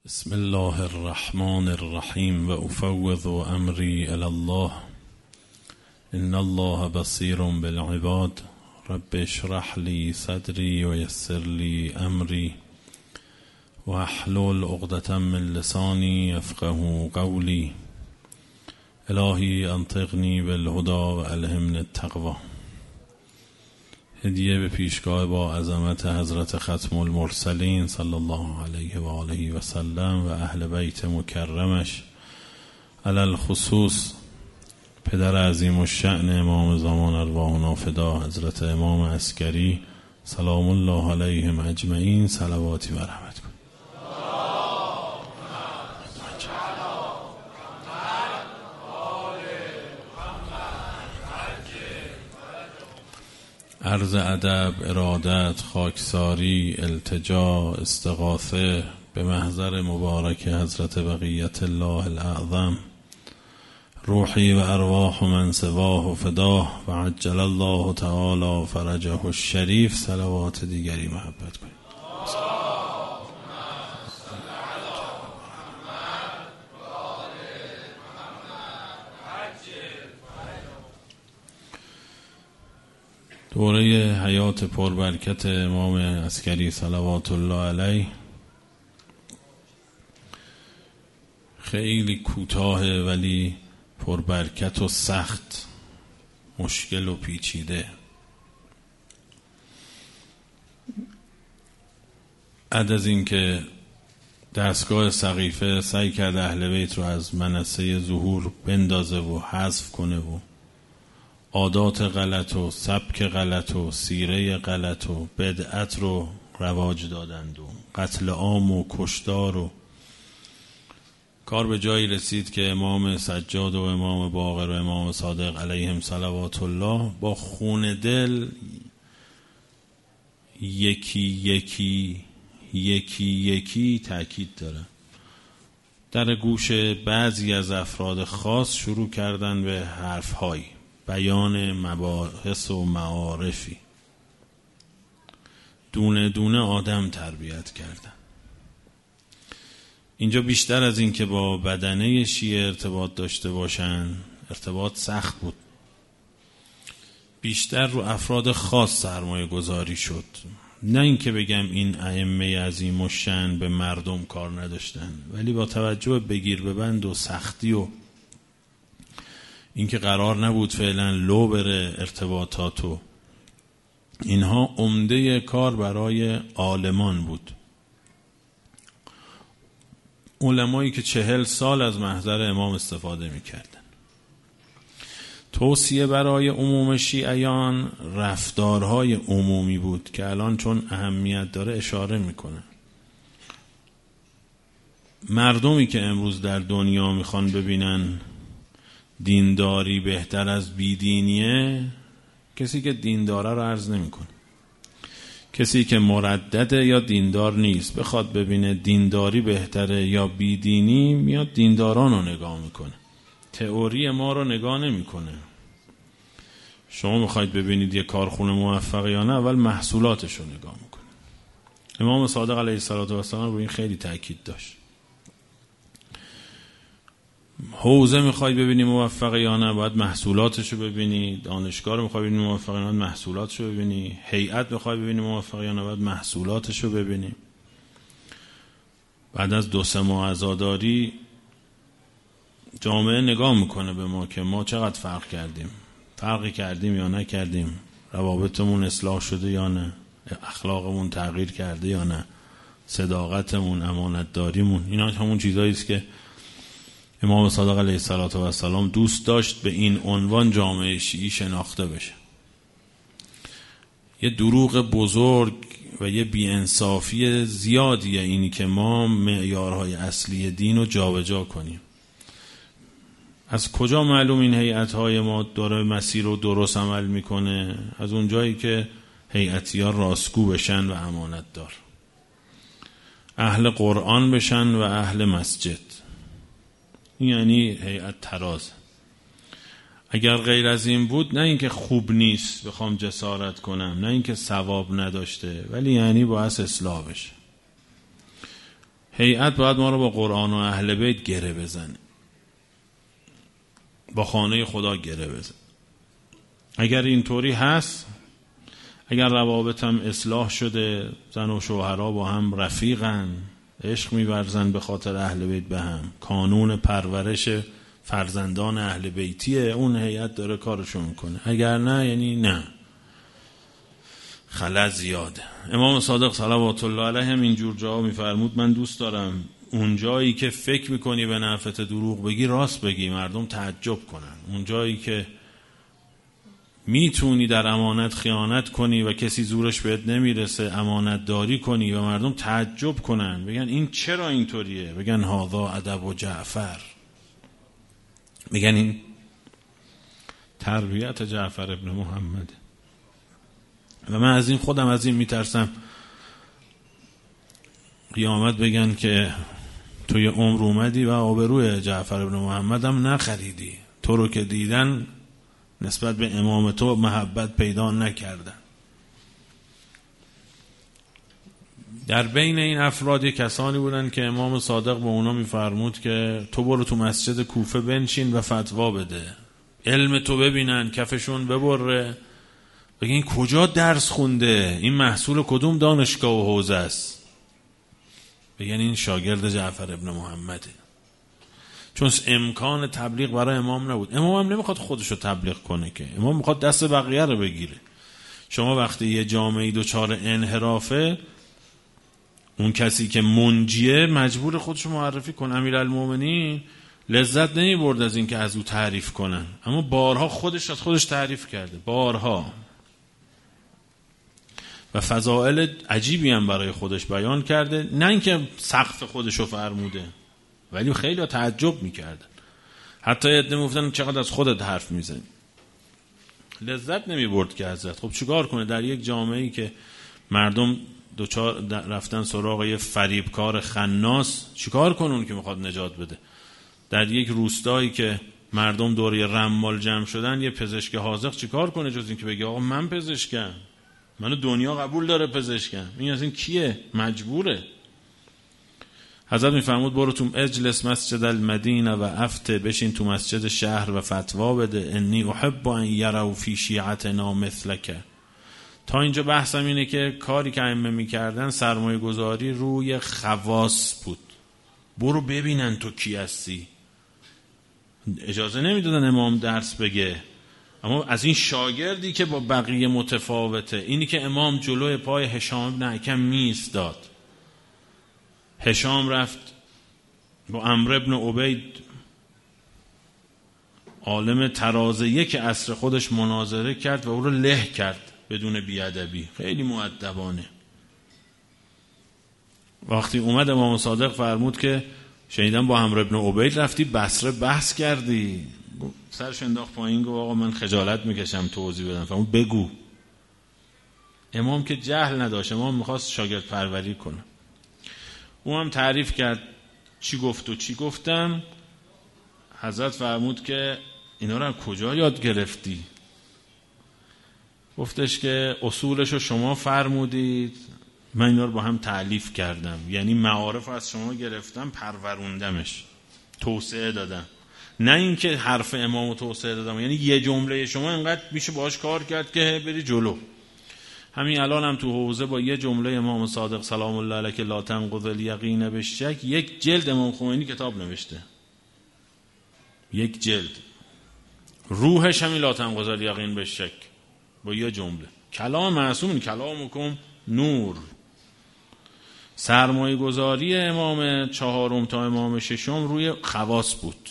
بسم الله الرحمن الرحیم و افوض امری الی الله ان الله بصیر بالعباد رب اشرح لی صدری و یسر لی امری و احلل عقدة من لسانی یفقهوا قولی الهی انطقنی بالهدی و الهمنی التقوی. هدیه به پیشگاه با عظمت حضرت ختم المرسلین صلی الله علیه و آله و سلم و اهل بیت مکرمش، علی الخصوص پدر عظیم الشأن امام زمان ارواحنا فدا حضرت امام عسکری سلام الله علیهم اجمعین، صلواتی و رحمت کن. عرض ادب، ارادت، خاکساری، التجا، استغاثه به محضر مبارک حضرت بقیت الله الاعظم، روحی و ارواح من سواه و فداه و عجل الله تعالی فرجه الشریف. صلوات دیگری محبت کنید. دوره حیات پربرکت امام عسکری صلوات الله علیه خیلی کوتاه ولی پربرکت و سخت، مشکل و پیچیده. بعد از اینکه دستگاه سقیفه سعی کرد اهل بیت رو از منصه ظهور بندازه و حذف کنه و عادات غلط و سبک غلط و سیره غلط و بدعت رو رواج دادند و قتل عام و کشتار، و کار به جایی رسید که امام سجاد و امام باقر و امام صادق علیهم صلوات الله با خون دل یکی تأکید داره در گوش بعضی از افراد خاص شروع کردن به حرف‌های بیان مباحث و معارفی، دونه دونه آدم تربیت کردن. اینجا بیشتر از این که با بدنه شیعه ارتباط داشته باشن، ارتباط سخت بود، بیشتر رو افراد خاص سرمایه گذاری شد. نه این که بگم این ائمه عظیم الشأن به مردم کار نداشتن، ولی با توجه به بگیر ببند و سختی و اینکه قرار نبود فعلا لو بره ارتباطات و اینها، عمده کار برای عالمان بود. علمایی که 40 سال از محضر امام استفاده میکردن. توصیه برای عموم شیعیان رفتارهای عمومی بود که الان چون اهمیت داره اشاره میکنه. مردمی که امروز در دنیا میخوان ببینن دینداری بهتر از بیدینیه، کسی که دینداره رو عرض نمیکنه. کسی که مردده یا دیندار نیست بخواد ببینه دینداری بهتره یا بیدینی، میاد دینداران رو نگاه میکنه، تئوری ما رو نگاه نمیکنه. شما میخواید ببینید یه کارخونه موفقه یا نه، اول محصولاتش رو نگاه میکنه. امام صادق علیه السلام رو این خیلی تاکید داشت. حوزه میخوای ببینی موفقه یا نه، باید محصولاتشو ببینی. دانشگاه رو میخوای ببینی موفقه یا نه، محصولاتشو ببینی. هیئت میخوای ببینی موفقه یا نه، باید محصولاتشو ببینی. بعد از 2-3 ماه عزاداری جامعه نگاه میکنه به ما که ما چقدر فرقی کردیم یا نکردیم، روابطمون اصلاح شده یا نه، اخلاقمون تغییر کرده یا نه، صداقتمون، امانتداریمون. اینا همون چیزایی است که امام صادق علیه السلام دوست داشت به این عنوان جامعه شیعی شناخته بشه. یه دروغ بزرگ و یه بی‌انصافی زیادیه اینی که ما معیارهای اصلی دین رو جابجا کنیم. از کجا معلوم این هیئت‌های ما داره مسیر رو درست عمل میکنه؟ از اون جایی که هیئتی‌ها راستگو بشن و امانت دار، اهل قرآن بشن و اهل مسجد. یعنی هیئت تراز. اگر غیر از این بود، نه اینکه خوب نیست بخوام جسارت کنم، نه اینکه ثواب نداشته، ولی یعنی باید اصلاح بشه. هیئت باید ما رو با قرآن و اهل بیت گره بزنه، با خانه خدا گره بزنه. اگر اینطوری هست، اگر روابط هم اصلاح شده، زن و شوهرها با هم رفیقن، عشق می‌ورزن به خاطر اهل بیت به هم، کانون پرورش فرزندان اهل بیتیه، اون هیئت داره کارشو میکنه. اگر نه، یعنی نه، خلا زیاده. امام صادق صلوات الله علیه هم اینجور جا میفرمود من دوست دارم اون جایی که فکر میکنی به نفعت دروغ بگی راست بگی، مردم تعجب کنن. اون جایی که میتونی در امانت خیانت کنی و کسی زورش بهت نمیرسه، امانت داری کنی و مردم تعجب کنن، بگن این چرا اینطوریه، بگن هذا ادب و جعفر، بگن این تربیت جعفر ابن محمد. و من از این خودم از این میترسم قیامت بگن که تو یه عمر اومدی و آبروی جعفر ابن محمد هم نخریدی، تو رو که دیدن نسبت به امام تو محبت پیدا نکردن. در بین این افراد کسانی بودن که امام صادق به اونا میفرمود که تو برو تو مسجد کوفه بنشین و فتوا بده، علم تو ببینن، کفشون ببره، بگین کجا درس خونده، این محصول کدوم دانشگاه و حوزه است، بگن این شاگرد جعفر ابن محمده. چون امکان تبلیغ برای امام نبود. امام هم نمیخواد خودشو تبلیغ کنه که، امام میخواد دست بقیه رو بگیره. شما وقتی یه جامعه دچار انحرافه، اون کسی که منجیه مجبور خودشو معرفی کنه. امیرالمومنین لذت نمیبرد از این که از او تعریف کنن، اما بارها خودش از خودش تعریف کرده، بارها، و فضائل عجیبی هم برای خودش بیان کرده. نه اینکه سقف خودشو فرموده، ولی خیلی ها تعجب میکردن. حتی عده میگفتن چقدر از خودت حرف میزنی. لذت نمیبرد که حضرت. خب چیکار کنه در یک جامعه‌ای که مردم رفتن سراغ یه فریبکار خناس، چیکار کنه اون که میخواد نجات بده؟ در یک روستایی که مردم دوره رمال جمع شدن، یه پزشک حاذق چیکار کنه جز این که بگه آقا من پزشکم، منو دنیا قبول داره پزشکم، این از این کیه؟ مجبوره. حضرت میفرمود برو تو اجلس مسجد المدینه و افته، بشین تو مسجد شهر و فتوا بده، انی احب ان یروا فی شیعتنا مثلک. تا اینجا بحثم اینه که کاری که ائمه میکردن سرمایه گذاری روی خواص بود، برو ببینن تو کی هستی. اجازه نمیدادن امام درس بگه، اما از این شاگردی که با بقیه متفاوته، اینی که امام جلوی پای هشام بن حکم میایستاد، هشام رفت با عمرو بن عبید عالم ترازه یک عصر خودش مناظره کرد و او رو له کرد بدون بیادبی، خیلی مؤدبانه. وقتی اومد امام صادق فرمود که شنیدم با عمرو بن عبید رفتی بصره بحث کردی، سرش انداخت پایین، گفت آقا من خجالت میکشم توضیح بدم. فرمود بگو. امام که جهل نداشت، امام میخواست شاگرد پروری کنه. او هم تعریف کرد چی گفت و چی گفتم. حضرت فرمود که اینا رو کجا یاد گرفتی؟ گفتش که اصولشو شما فرمودید، من اینا رو با هم تألیف کردم، یعنی معارف از شما گرفتم، پروروندمش، توسعه دادم. نه اینکه حرف امامو توسعه دادم، یعنی یه جمله شما اینقدر میشه باهاش کار کرد که بری جلو. همین الان هم تو حوزه با یه جمله امام صادق سلام الله علیه که لا تنقض الیقین بالشک، یک جلد امام خمینی کتاب نوشته، یک جلد، روحش همین لا تنقض الیقین بالشک، با یه جمله. کلام معصوم، کلامکم نور. سرمایه گذاری امام چهارم تا امام ششم روی خواص بود.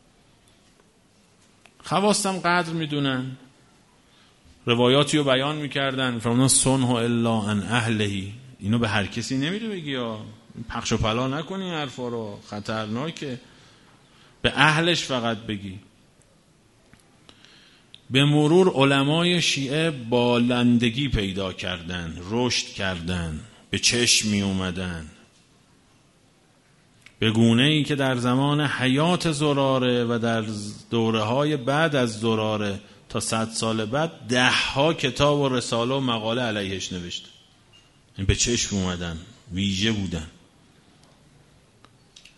خواص هم قدر میدونن، روایاتی رو بیان میکردن، فرمودن صنع الا عن اهلهی، اینو به هر کسی نمیره بگی یا پخش و پلا نکنی، حرفا رو خطرناکه، به اهلش فقط بگی. به مرور علمای شیعه بالندگی پیدا کردن، رشد کردن، به چشم می اومدن، به گونه‌ای که در زمان حیات زراره و در دوره‌های بعد از زراره تا 100 سال بعد 10 کتاب و رساله و مقاله علیهش نوشته. این به چشم اومدن، ویژه بودن.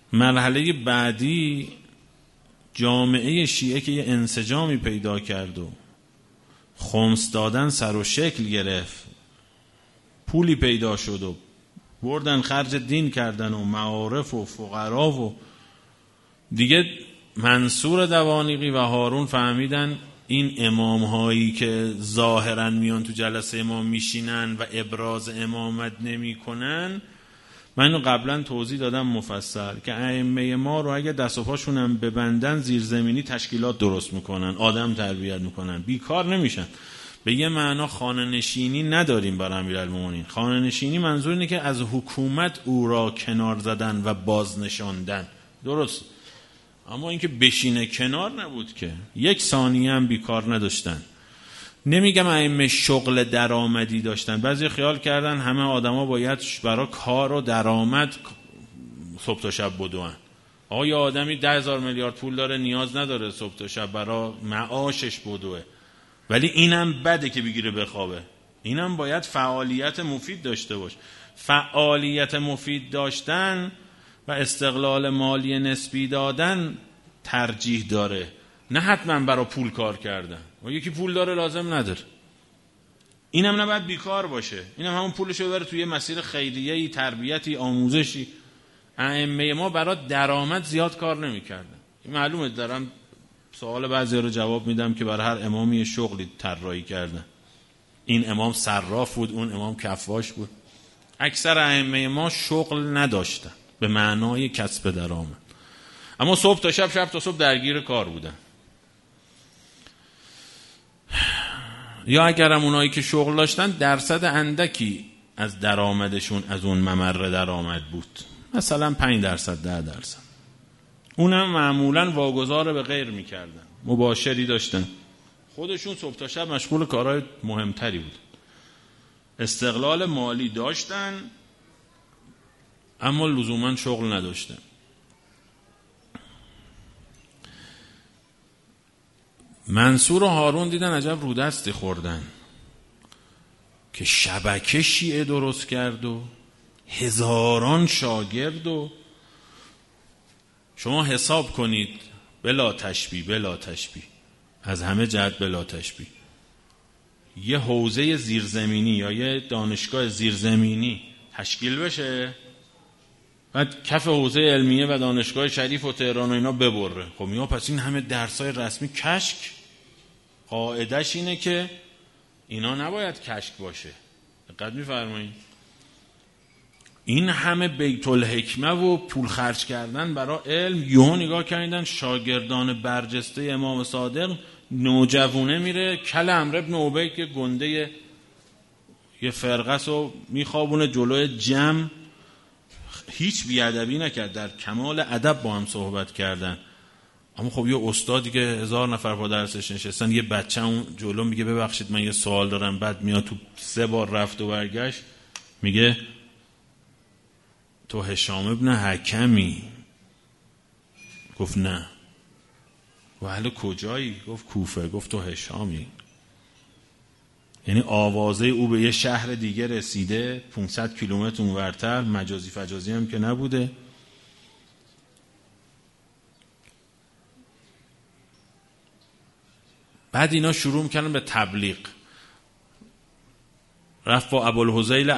مرحله بعدی جامعه شیعه که یه انسجامی پیدا کرد و خمس دادن سر و شکل گرفت، پولی پیدا شد و بردن خرج دین کردن و معارف و فقرا و دیگه منصور دوانیقی و هارون فهمیدن این امام هایی که ظاهرا میان تو جلسه امام میشینن و ابراز امامت نمی کنن. من اینو قبلا توضیح دادم مفصل که ائمه ما رو اگه دست و پاشون هم ببندن زیرزمینی تشکیلات درست میکنن، آدم تربیت میکنن، بیکار نمیشن. به یه معنا خانه نشینی نداریم برای امیرالمومنین. خانه نشینی منظور اینه که از حکومت او را کنار زدن و بازنشاندن، درست. اما اینکه بشینه کنار نبود که، یک ثانیه هم بیکار نداشتن. نمیگم ائمه شغل درآمدی داشتن. بعضی خیال کردن همه آدما باید برای کار و درآمد صبح تا شب بدوئن. آقا یه آدمی 10,000 میلیارد پول داره، نیاز نداره صبح تا شب برای معاشش بدوه. ولی اینم بده که بگیره بخوابه. اینم باید فعالیت مفید داشته باش. فعالیت مفید داشتن و استقلال مالی نسبی دادن ترجیح داره، نه حتما برای پول کار کردن. و یکی پول داره لازم نداره. اینم نباید بیکار باشه. اینم همون پولشو ببره توی مسیر خیریه‌ای، تربیتی، آموزشی. ائمه ما برای درآمد زیاد کار نمی‌کردن. این معلومه. دارم سوال بعضی رو جواب میدم که برای هر امامی شغلی طراحی کردن. این امام صراف بود، اون امام کفاش بود. اکثر ائمه ما شغل نداشتن به معنای کسب درآمد، اما صبح تا شب، شب تا صبح درگیر کار بودن. یا اگرم اونایی که شغل داشتن درصد اندکی از درآمدشون از اون ممر درآمد بود، مثلا 5%، 10%. اونم معمولا واگذار به غیر میکردن، مباشری داشتن، خودشون صبح تا شب مشغول کارهای مهمتری بود. استقلال مالی داشتن اما لزوما شغل نداشتن. منصور و هارون دیدن عجب رودستی خوردن که شبکه شیعه درست کرد و هزاران شاگرد. و شما حساب کنید بلا تشبیه از همه جهت بلا تشبیه، یه حوزه زیرزمینی یا یه دانشگاه زیرزمینی تشکیل بشه، بعد کف حوزه علمیه و دانشگاه شریف و تهران و اینا ببره. خب میگه پس این همه درسای رسمی کشک. قاعدش اینه که اینا نباید کشک باشه. دقت می‌فرمایید؟ این همه بیت الحکمه و پول خرج کردن برای علم، یهو نگاه کردن شاگردان برجسته امام صادق، نوجوونه میره کل عمرو بن عبید که گنده یه فرقه رو میخوابونه جلوی جمع. هیچ بیادبی نکرد، در کمال ادب با هم صحبت کردن. اما خب یه استادی که 1000 نفر با درسش نشستن، یه بچه اون جلو میگه ببخشید من یه سوال دارم، بعد میاد تو 3 بار رفت و برگشت میگه تو هشام ابن حکمی؟ گفت نه. و اهل کجایی؟ گفت کوفه. گفت تو هشامی؟ یعنی آوازه او به یه شهر دیگه رسیده 500 کیلومتر اونورتر، مجازی فجازی هم که نبوده. بعد اینا شروع میکنن به تبلیغ. رفت با ابوالهذیل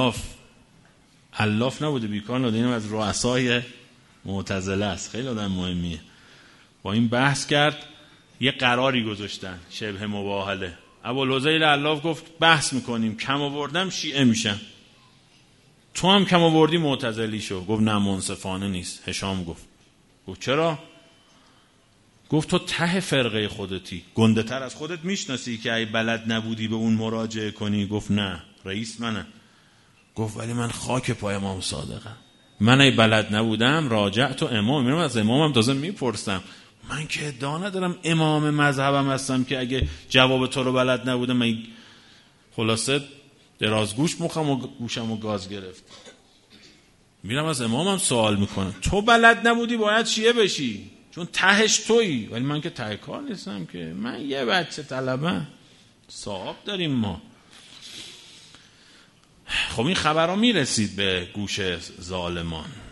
علاف نبوده بیکار نبوده، اینم از رؤسای معتزله است، خیلی آدم مهمیه. با این بحث کرد، یه قراری گذاشتن شبه مباهله. ابوالهذیل علاف گفت بحث میکنیم، کم آوردم شیعه میشم، تو هم کم آوردی معتزلی شو. گفت نه منصفانه نیست. هشام گفت چرا؟ گفت تو ته فرقه خودتی، گنده تر از خودت میشناسی که ای بلد نبودی به اون مراجعه کنی؟ گفت نه رئیس منم. گفت ولی من خاک پای امام صادقم، من ای بلد نبودم راجعت و امام، میرم از امامم تازه میپرسم. من که ادعا ندارم امام مذهبم هستم که اگه جواب تو رو بلد نبودم من خلاصه درازگوش مخم و گوشم و گاز گرفت. میرم از امامم سوال میکنم، تو بلد نبودی باید شیعه بشی چون تهش تویی. ولی من که ته کار نیستم که، من یه بچه طلبم، صاحب داریم ما. خب این خبرها میرسید به گوش ظالمان.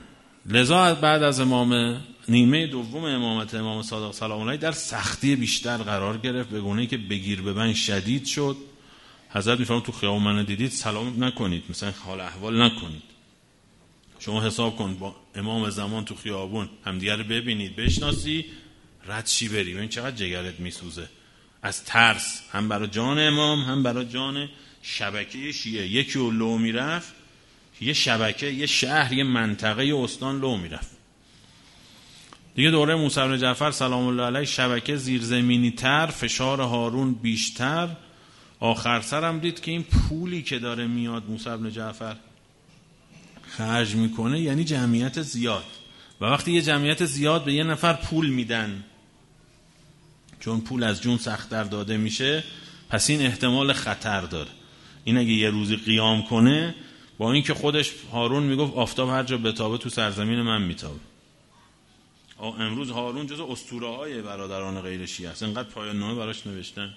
لذا بعد از نیمه دوم امامت امام صادق سلام الله در سختی بیشتر قرار گرفت، به گونه‌ای که بگیر ببند شدید شد. حضرت میفرمایند تو خیابون منو دیدید سلام نکنید، مثلا حال احوال نکنید. شما حساب کن با امام زمان تو خیابون همدیگه رو ببینید بشناسی، رد چی بری، ببین چقدر جگرت میسوزه از ترس، هم برای جان امام هم برای جان شبکه شیعه. یکی و لو میرفت، یه شبکه، یه شهر، یه منطقه، یه استان لو میرفت دیگه. دوره موسی بن جعفر سلام الله علیه شبکه زیرزمینی تر، فشار هارون بیشتر. آخر سرم دید که این پولی که داره میاد موسی بن جعفر خرج میکنه یعنی جمعیت زیاد، و وقتی یه جمعیت زیاد به یه نفر پول میدن، چون پول از جون سخت‌تر داده میشه، پس این احتمال خطر داره. این اگه یه روزی قیام کنه، با اینکه خودش هارون میگفت آفتاب هر جا بتابه تو سرزمین من میتابه. امروز هارون جزو اسطوره‌های برادران غیر شیعه است، اینقدر پایان نامه براش نوشتن.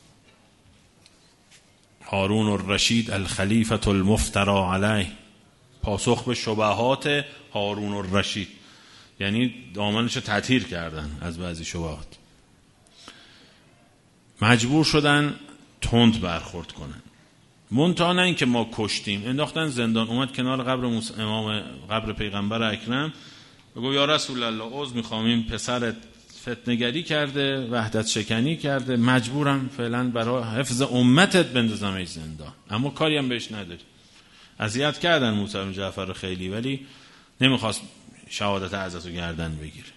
هارون الرشید الخلیفة المفترى علیه، پاسخ به شبهات هارون الرشید، یعنی دامنشو تطهیر کردن از بعضی شبهات. مجبور شدن تند برخورد کنن. منتها نه اینکه ما کشتیم، انداختن زندان. اومد کنار قبر امام، قبر پیغمبر اکرم، بگو یا رسول الله عذر میخوام، این پسرت فتنه‌گری کرده، وحدت شکنی کرده، مجبورم فعلا برای حفظ امتت بندازمش زندان، اما کاری هم بهش نداری. اذیت کردن موسی بن جعفر رو خیلی، ولی نمیخواست شهادت عزت رو گردن بگیره.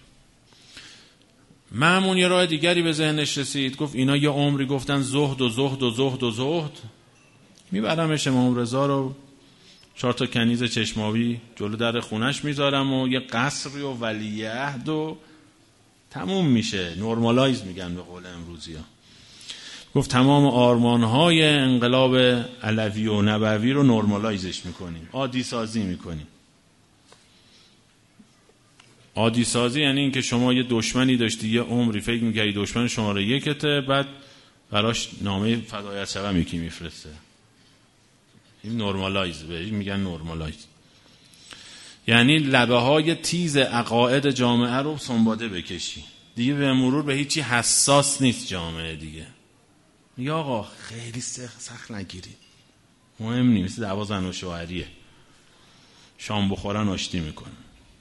مأمون یه راه دیگری به ذهنش رسید، گفت اینا یه عمری گفتن زهد و زهد و زهد و زهد، میبرمش امام رضا رو 4 تا کنیز چشماوی جلو در خونش میذارم و یه قصری و ولیعهد و تموم میشه. نورمالایز میگن به قول امروزی ها. گفت تمام آرمانهای انقلاب علوی و نبوی رو نورمالایزش میکنیم، عادی سازی میکنیم. عادی سازی یعنی این که شما یه دشمنی داشتی یه عمری فکر میکردی دشمن شماره یکته، بعد براش نامه فدایت شوم یکی میفرسته. این نورمالایز بهش میگن نورمالایز، یعنی لبه های تیز عقاید جامعه رو سنباده بکشی. دیگه به مرور به هیچی حساس نیست جامعه دیگه. میگه آقا خیلی سخت نگیرید، مهم نیست، مثل دعوا زن و شوهریه، شام بخورن آشتی میکنن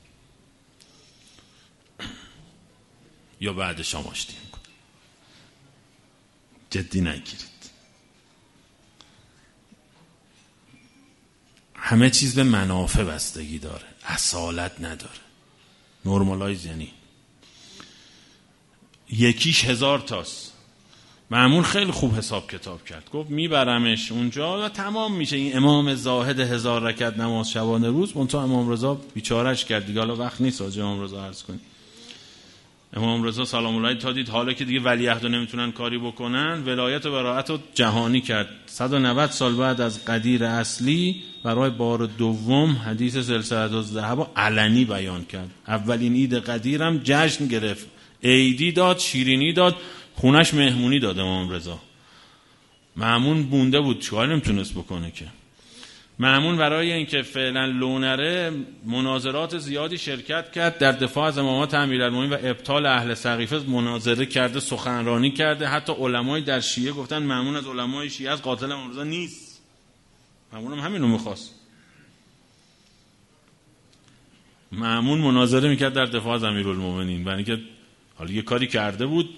یا بعد شام آشتی میکنن، جدی نگیرید. همه چیز به منافع بستگی داره، اصالت نداره. نورمالایز یعنی یکیش 1000 تاست. مأمون خیلی خوب حساب کتاب کرد، گفت میبرمش اونجا و تمام میشه. این امام زاهد 1000 رکعت نماز شبانه روز، منتها امام رضا بیچارهش کرد دیگه. حالا وقت نیست راجع امام رضا عرض کنیم. امام رضا سلام الله علیه تا دید حالا که دیگه ولیعهد رو نمیتونن کاری بکنن، ولایت و برائت رو جهانی کرد. 190 سال بعد از قدیر اصلی برای بار دوم حدیث سلسله الذهب علنی بیان کرد. اولین عید قدیرم جشن گرفت، عیدی داد، شیرینی داد، خونش مهمونی داد امام رضا. مأمون مونده بود، چیکار نمیتونست بکنه که. مأمون برای اینکه فعلا لونره مناظرات زیادی شرکت کرد، در دفاع از امامت امیرالمومنین و ابطال اهل سقیفه مناظره کرده، سخنرانی کرده. حتی علمای در شیعه گفتن مأمون از علمای شیعه از قاتل امام رضا نیست. مأمون هم همینو میخواست. مأمون مناظره میکرد در دفاع از امیرالمومنین، برای اینکه حالا یه کاری کرده بود.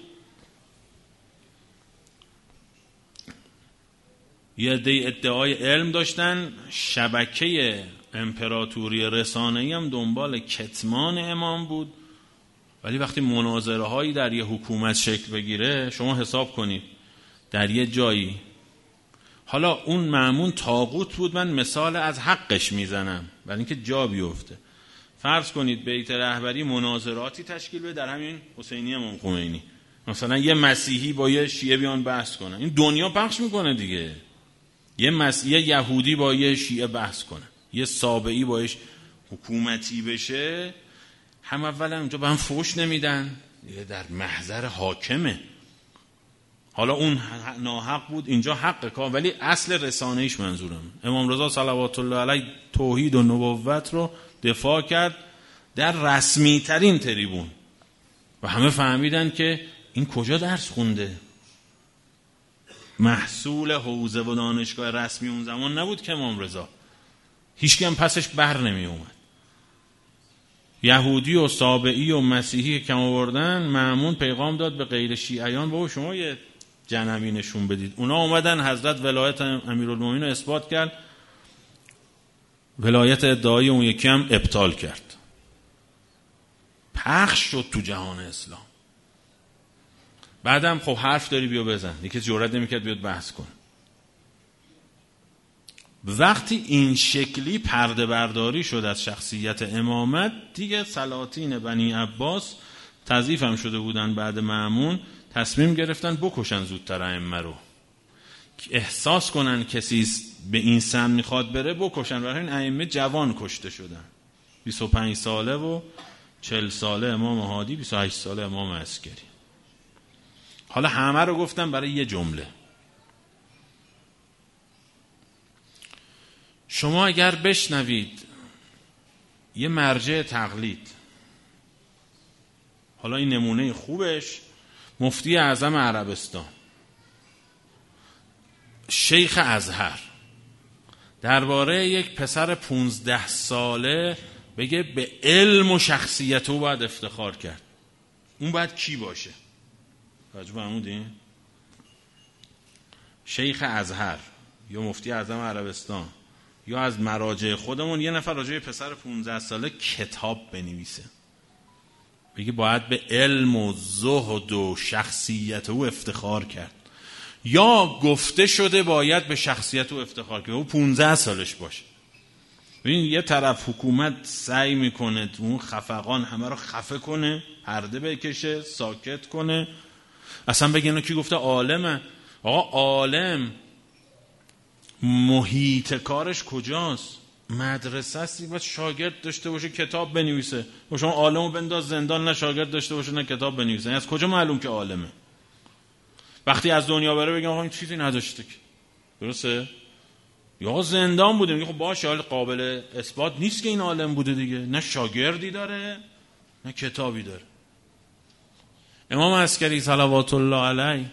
یه عده ادعای علم داشتن، شبکه امپراتوری رسانه‌ای هم دنبال کتمان امام بود. ولی وقتی مناظره هایی در یه حکومت شکل بگیره، شما حساب کنید در یه جایی، حالا اون مأمون طاغوت بود، من مثال از حقش میزنم برای اینکه جا بیفته. فرض کنید بیت رهبری مناظراتی تشکیل بده در همین حسینی امام خمینی، مثلا یه مسیحی با یه شیعه بیان بحث کنن، این دنیا پخش میکنه دیگه. یه یهودی با یه شیعه بحث کنه، یه سابعی باش حکومتی بشه، هم اولا اونجا به هم فوش نمیدن، یه در محضر حاکمه. حالا اون ناحق بود، اینجا حق کار، ولی اصل رسانه‌ایش منظورم. امام رضا صلوات الله علیه توحید و نبوت رو دفاع کرد در رسمی ترین تریبون و همه فهمیدن که این کجا درس خونده. محصول حوزه و دانشگاه رسمی اون زمان نبود که امام رضا، هیچکی هم پسش بر نمی اومد. یهودی و سابعی و مسیحی که کم آوردن، مأمون پیغام داد به غیر شیعیان بابا شما یه جنبی نشون بدید. اونا اومدن، حضرت ولایت امیرالمومنین رو اثبات کرد، ولایت ادعایی اون یکی هم ابطال کرد. پخش شد تو جهان اسلام. بعدم خب حرف داری بیا بزن، یکی جرئت نمیکرد بیاد بحث کن. وقتی این شکلی پرده برداری شد از شخصیت امامت، دیگه سلاطین بنی عباس تضعیف هم شده بودن بعد مأمون، تصمیم گرفتن بکشن زودتر ائمه رو، احساس کنن کسی به این سم میخواد بره بکشن. برای این ائمه جوان کشته شدن، 25 ساله و 40 ساله امام هادی، 28 ساله امام عسکری. حالا همه رو گفتم برای یه جمله. شما اگر بشنوید یه مرجع تقلید، حالا این نمونه خوبش مفتی اعظم عربستان شیخ ازهر درباره یک پسر 15 ساله بگه به علم و شخصیت او باید افتخار کرد، اون باید کی باشه؟ توجه فرمودین؟ شیخ ازهر یا مفتی اعظم عربستان یا از مراجع خودمون یه نفر راجع به پسر 15 ساله کتاب بنویسه، بگه باید به علم و زهد و شخصیت او افتخار کرد، یا گفته شده باید به شخصیت او افتخار کرد، او 15 سالش باشه. ببین یه طرف حکومت سعی میکنه اون خفقان همه رو خفه کنه، پرده بکشه، ساکت کنه، اصلا بگه اینا کی گفته عالمه. آقا عالم محیط کارش کجاست؟ مدرسه است، باید شاگرد داشته باشه کتاب بنویسه. و شما عالمو بنداز زندان، نه شاگرد داشته باشه نه کتاب بنویسه، از کجا معلوم که عالمه؟ وقتی از دنیا بره بگم آقا این چیزی نداشته که، درسته؟ یا زندان بوده، میگه خب باشه حال قابل اثبات نیست که این عالم بوده دیگه، نه شاگردی داره نه کتابی داره. امام عسکری صلوات الله علیه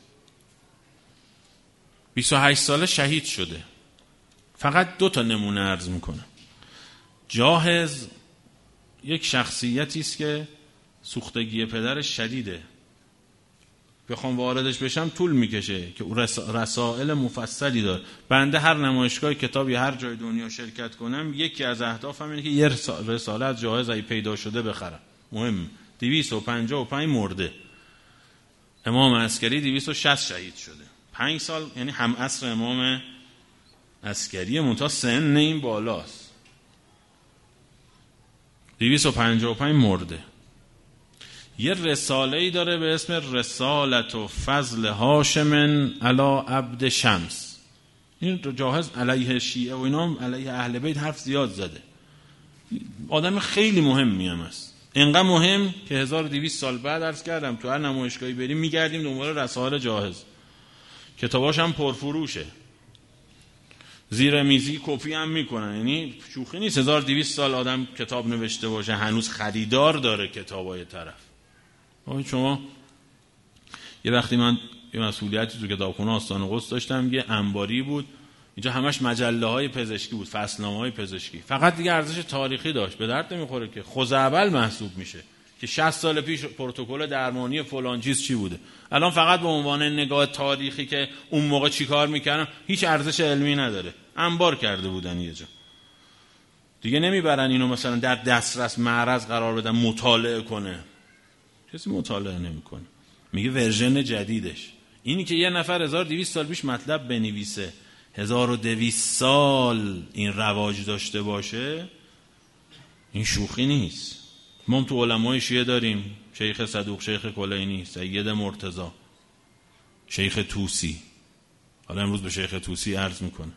28 ساله شهید شده. فقط 2 نمونه عرض میکنم. جاهز یک شخصیتی است که سوختگی پدرش شدیده، بخوام واردش بشم طول میکشه، که رسائل مفصلی داره. بنده هر نمایشگاه کتابی هر جای دنیا شرکت کنم، یکی از اهدافم اینه که یه رساله از جاهز اگه پیدا شده بخرم. مهم 255 مرده، امام عسکری 260 شهید شده، 5 سال، یعنی هم عصر امام عسکری، منتها سن این بالاست. 255 مرده. یه رساله‌ای داره به اسم رسالت و فضل هاشم علی عبد شمس. این جاهز علیه شیعه و اینا علیه اهل بیت حرف زیاد زده، آدم خیلی مهمی هم است، اینقدر مهم که 1200 سال بعد عرض کردم تو هر نمایشگاهی بریم میگردیم دنبال رسائل جاهز. کتاباش هم پرفروشه، زیر میزی کپی هم میکنن، یعنی شوخی نیست. 1200 سال آدم کتاب نوشته باشه هنوز خریدار داره کتابای طرف. شما یه وقتی من یه مسئولیتی تو کتابخونه آستان قدس داشتم، یه انباری بود اینجا همش مجله های پزشکی بود، فصلنامه های پزشکی، فقط دیگه ارزش تاریخی داشت، به درد نمیخوره که خزعبل محسوب میشه که 60 سال پیش پروتکل درمانی فلان چیز چی بوده. الان فقط به عنوان نگاه تاریخی که اون موقع چی کار میکردن، هیچ ارزش علمی نداره، انبار کرده بودن یه جا دیگه، نمیبرن اینو مثلا در دسترس معرض قرار بدن مطالعه کنه، کسی مطالعه نمیکنه. میگه ورژن جدیدش اینی که یه نفر 1200 سال پیش مطلب بنویسه، 1200 سال این رواج داشته باشه، این شوخی نیست. ما تو علمای شیعه داریم شیخ صدوق، شیخ کلینی، سید مرتضی، شیخ طوسی. حالا امروز به شیخ طوسی عرض میکنه.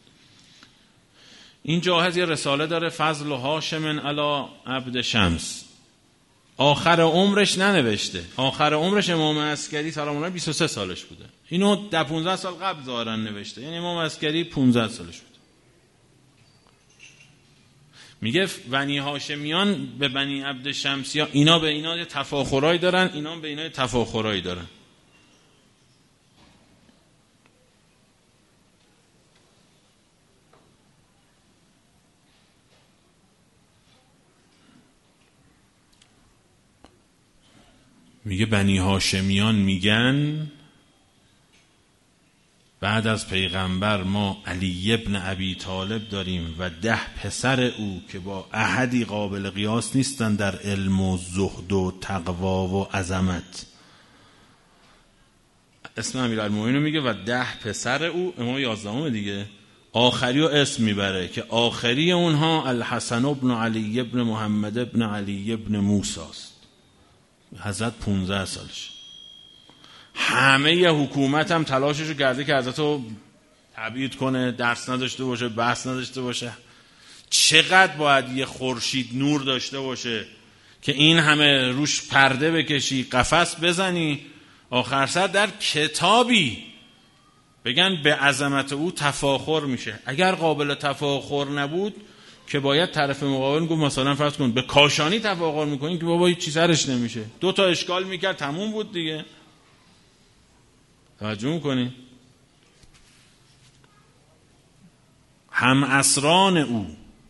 این جاهز یه رساله داره فضل و هاشم علی عبد شمس، آخر عمرش ننوشته، آخر عمرش امام عسکری سلام الله 23 سالش بوده، اینو در 15 سال قبل ظاهرا نوشته، یعنی امام عسکری 15 سالش بود. میگه بنی هاشمیان به بنی عبد شمسیا، اینا به اینا تفاخرایی دارن، اینا به اینا تفاخرایی دارن. میگه بنی هاشمیان میگن بعد از پیغمبر ما علی ابن ابی طالب داریم و 10 پسر او که با احدی قابل قیاس نیستن در علم و زهد و تقوا و عظمت. اسم امیرالمومنین رو میگه و 10 پسر او، امام 11 دیگه، آخری رو اسم میبره که آخری اونها الحسن ابن علی ابن محمد ابن علی ابن موسی است. حضرت 15 سالش. همه ی حکومت هم تلاششو کرده که حضرت رو تبعید کنه، درس نداشته باشه، بحث نداشته باشه. چقدر باید یه خورشید نور داشته باشه که این همه روش پرده بکشی، قفس بزنی، آخر سر در کتابی بگن به عظمت او تفاخر میشه. اگر قابل تفاخر نبود که باید طرف مقابل گفت، مثلا فرض کن به کاشانی تفاخر میکنین که بابا هیچ چیز سرش نمیشه، 2 تا اشکال میکرد تموم بود دیگه. توجه میکنین؟ هم عصران او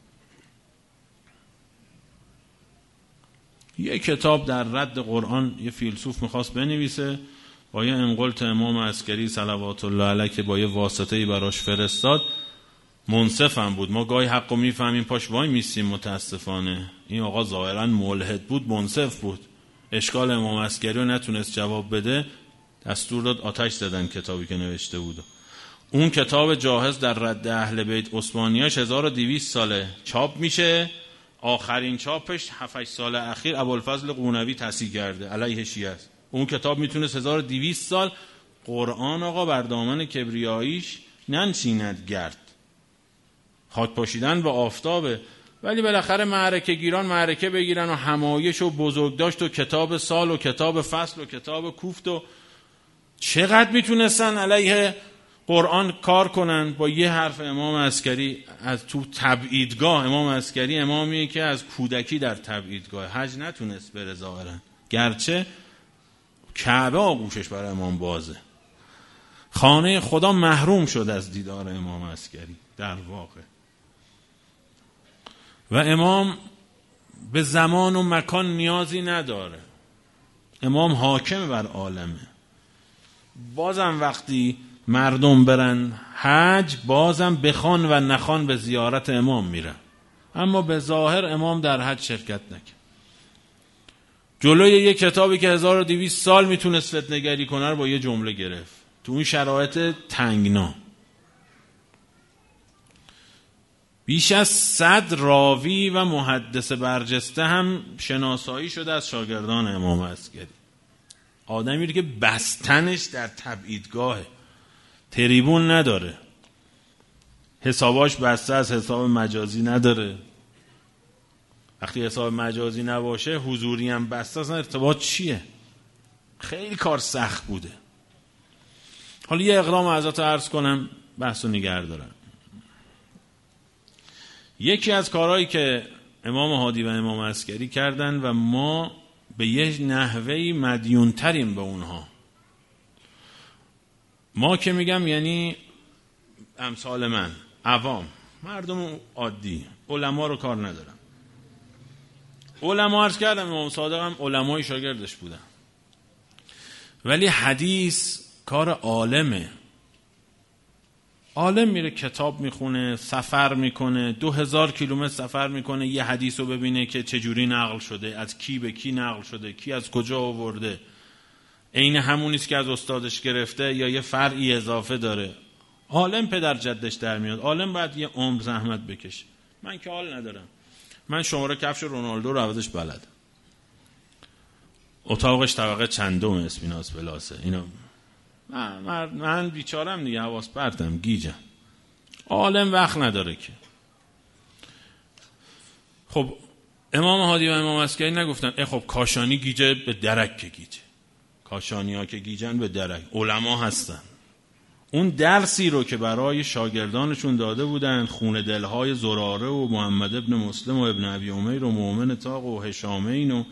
یه کتاب در رد قرآن یه فیلسوف میخواست بنویسه، با یه انقلت امام عسکری صلوات الله علیه که با یه واسطه‌ای براش فرستاد، منصف هم بود. ما گاهی حقو میفهمیم پاش وای میسیم، متاسفانه این آقا ظاهرا ملحد بود، منصف بود، اشکال امام عسکری رو نتونست جواب بده، دستور داد آتش زدن کتابی که نوشته بود. اون کتاب جاهز در رد اهل بیت عثمانیاش 1200 ساله چاپ میشه، آخرین چاپش 7-8 سال اخیر ابوالفضل قونوی تصحیح کرده علیه شیعه است. اون کتاب میتونه 1200 سال قرآن آقا بر دامن کبریاییش ننشیند گرد، خاک پاشیدن به آفتابه، ولی بالاخره معرکه گیران معرکه بگیرن و همایش و بزرگداشت و کتاب سال و کتاب فصل و کتاب کوفت و چقدر میتونستن علیه قرآن کار کنن با یه حرف امام عسکری از تو تبعیدگاه. امام عسکری امامیه که از کودکی در تبعیدگاه حج نتونست بره ظاهرا، گرچه کعبه آغوشش برای امام بازه. خانه خدا محروم شد از دیدار امام عسکری در واقع. و امام به زمان و مکان نیازی نداره، امام حاکم بر عالمه. بازم وقتی مردم برن حج، بازم بخوان و نخوان به زیارت امام میرن، اما به ظاهر امام در حج شرکت نکرد. جلوی یک کتابی که 1200 سال میتونست فتنه‌گری کنه رو با یه جمله گرفت تو این شرایط تنگنا. بیش از 100 راوی و محدث برجسته هم شناسایی شده از شاگردان امام عسکری. آدمی که بستنش در تبعیدگاهه، تریبون نداره، حساباش بسته از حساب مجازی نداره. وقتی حساب مجازی نباشه حضوری هم بسته، اصلا ارتباط چیه؟ خیلی کار سخت بوده. حالا یه اقدام ازت عرض کنم، بحثو نگه دارم. یکی از کارهایی که امام هادی و امام عسکری کردن و ما به یه نحوهی مدیونتریم به اونها، ما که میگم یعنی امثال من، عوام، مردم عادی، علما رو کار ندارم. علما عرض کردم امام صادق هم علمای شاگردش بودن، ولی حدیث کار عالمه. عالم میره کتاب میخونه، سفر میکنه، 2000 کیلومتر سفر میکنه، یه حدیث رو ببینه که چجوری نقل شده، از کی به کی نقل شده، کی از کجا آورده، عین همونیست که از استادش گرفته یا یه فرعی اضافه داره. عالم پدر جدش در میاد. عالم باید یه عمر زحمت بکشه. من که حال ندارم، من شماره کفش رونالدو رو عوضش بلدم، اتاقش طبقه چندم اسپیناس پلاسه، اینا من بیچارم دیگه، حواس پرتم، گیجم. عالم وقت نداره که. خب امام هادی و امام عسکری نگفتن خب کاشانی گیجه به درک که گیجه، کاشانی ها که گیجن به درک، علما هستن، اون درسی رو که برای شاگردانشون داده بودن، خون دلهای زراره و محمد ابن مسلم و ابن ابی امیر و مومن طاق و هشامین و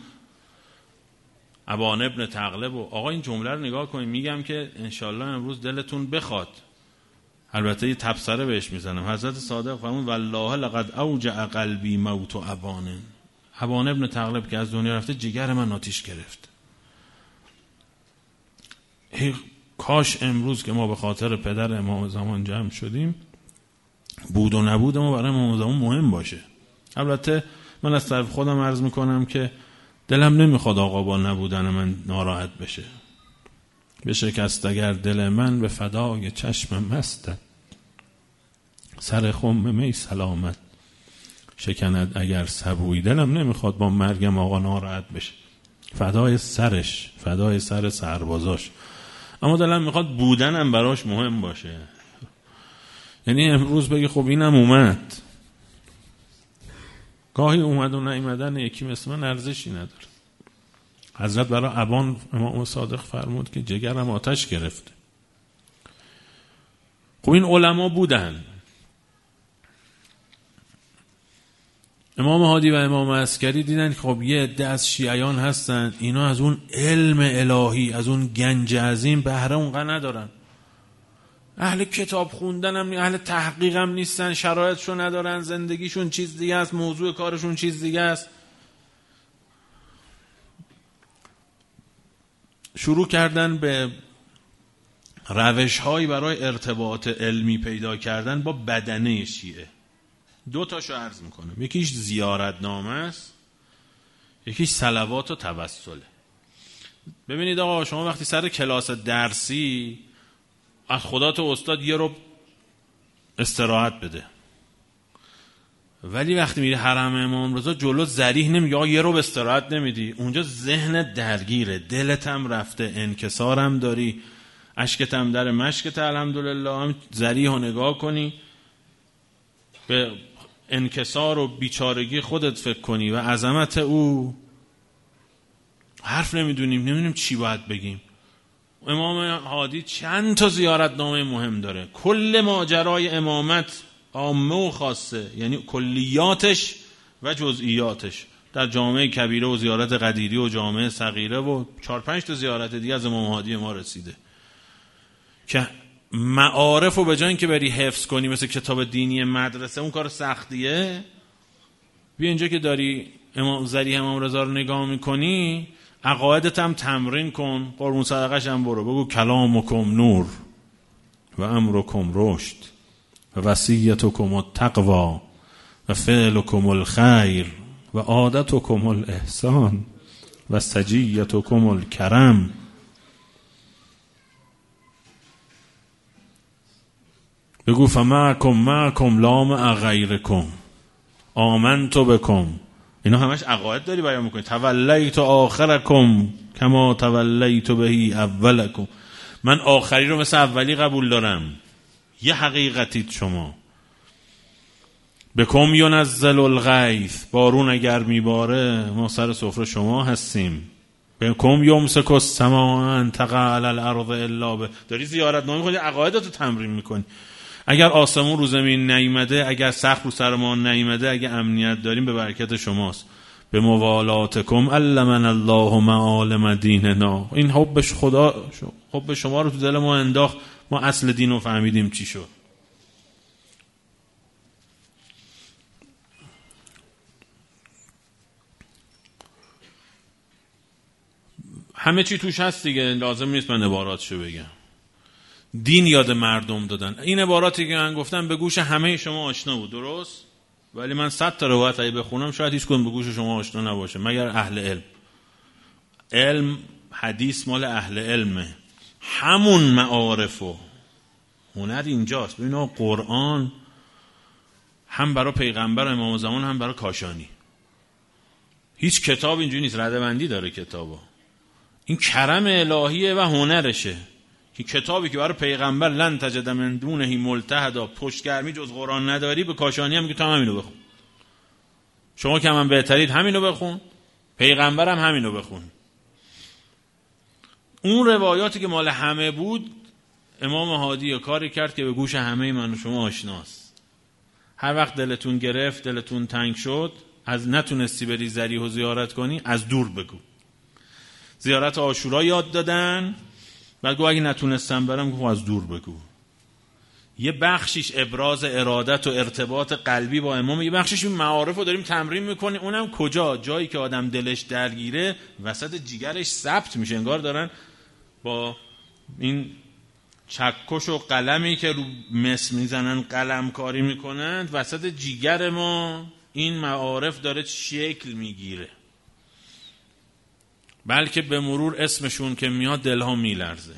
ابان ابن تغلب و آقا این جمله رو نگاه کنید. میگم که انشالله امروز دلتون بخواد، البته یه تبصره بهش میزنم. حضرت صادق فرمود والله لقد اوجع قلبی موت ابان ابن تغلب که از دنیا رفته جگر من آتیش گرفت. کاش امروز که ما به خاطر پدر امام زمان جمع شدیم بود و نبود ما برای امام زمان مهم باشه. البته من از طرف خودم عرض میکنم که دلم نمیخواد آقا با نبودن من ناراحت بشه. بشکست اگر دل من به فدای چشم مستت، سر خم می سلامت شکند اگر سبوی. دلم نمیخواد با مرگم آقا ناراحت بشه، فدای سرش، فدای سر سربازاش، اما دلم میخواد بودنم براش مهم باشه. یعنی امروز بگی خب اینم اومد، گاهی اومد و نیومدن یکی مثل من ارزشی نداره. حضرت برای ابان امام صادق فرمود که جگرم آتش گرفته. خب این علما بودن. امام هادی و امام عسکری دیدن که خب یه عده از شیعیان هستن اینا از اون علم الهی، از اون گنج عظیم بهره اونقدر ندارن، اهل کتاب خوندن هم اهل تحقیق هم نیستن، شرایطشو ندارن، زندگیشون چیز دیگه است، موضوع کارشون چیز دیگه است. شروع کردن به روش‌هایی برای ارتباط علمی پیدا کردن با بدنه شیعه. دو تاشو عرض میکنم، یکیش زیارتنامه است، یکیش صلوات و توسله. ببینید آقا شما وقتی سر کلاس درسی از خدا تو استاد یه رو استراحت بده، ولی وقتی میری حرم امام رضا جلو ذریح نمیگه آقا یه رو استراحت نمیدی، اونجا ذهنت درگیره، دلت هم رفته، انکسارم داری، اشکت هم در مشکت، الحمدلله هم ذریح رو نگاه کنی، به انکسار و بیچارگی خودت فکر کنی و عظمت او. حرف نمیدونیم چی باید بگیم. امام هادی چند تا زیارتنامه مهم داره، کل ماجرای امامت عامه و خاصه، یعنی کلیاتش و جزئیاتش در جامعه کبیره و زیارت قدیری و جامعه صغیره و 4-5 تا زیارت دیگه از امام هادی ما رسیده که معارف رو به جای اینکه بری حفظ کنی مثل کتاب دینی مدرسه، اون کار سختیه، بیا اینجا که داری امام ذریح امام رضا رو نگاه میکنی عقایدت هم تمرین کن، قربون صدقش هم برو، بگو کلامکم نور و امرکم رشد و وصیتکم التقوی و فعلکم الخیر و عادتکم الاحسان و سجیتکم الکرم. بگو فمعکم لا مع غیرکم آمنت بکم. اینا همش عقاید داری بیان میکنی. تولیت آخرکم کما تولیت بهی اولکم. من آخری رو مثل اولی قبول دارم. یه حقیقتید شما. بکم ینزل الغیث. بارون اگر میباره ما سر سفره شما هستیم. بکم یمسک السماء ان تقع علی الارض الا به. داری زیارتنامه خودی عقایدتو تمرین میکنی. اگر آسمون رو زمین نیامده، اگر سقف رو سر ما نیامده، اگه امنیت داریم به برکت شماست. به موالاتکم علمنا الله معالم دیننا. این حبش خدا حب شما رو تو دل ما انداخت، ما اصل دین رو فهمیدیم چی شد. همه چی توش هست دیگه، لازم نیست من عباراتشو بگم. دین یاد مردم دادن. این عباراتی که من گفتم به گوش همه شما آشنا بود، درست؟ ولی من 100 تا روایت اگه بخونم شاید هیچ کدوم به گوش شما آشنا نباشه مگر اهل علم. علم حدیث مال اهل علمه. همون معارف و هنر اینجاست. ببین قرآن هم برای پیغمبر امام زمان هم برای کاشانی. هیچ کتاب اینجوری نیست، ردبندی داره کتابا. این کرم الهیه و هنرشه که کتابی که برای پیغمبر لن تجد من دونه ملتحدا پشتگرمی جز قرآن نداری، به کاشانی هم که تو همینو بخون. شما که من بهترید همینو بخون، پیغمبر هم همینو بخون. اون روایاتی که مال همه بود امام هادی کاری کرد که به گوش همه من و شما آشناست. هر وقت دلتون گرفت، دلتون تنگ شد، از نتونستی بری ضریح و زیارت کنی، از دور بگو. زیارت عاشورا یاد دادن، بعد گفت اگه نتونستم برم، گفت از دور بگو. یه بخشیش ابراز ارادت و ارتباط قلبی با امام، یه بخشیش این معارف رو داریم تمرین میکنیم. اونم کجا؟ جایی که آدم دلش درگیره، وسط جیگرش ثبت میشه. انگار دارن با این چکش و قلمی که رو مس میزنن قلم کاری میکنن، وسط جیگر ما این معارف داره شکل میگیره. بلکه به مرور اسمشون که میاد دلها میلرزه.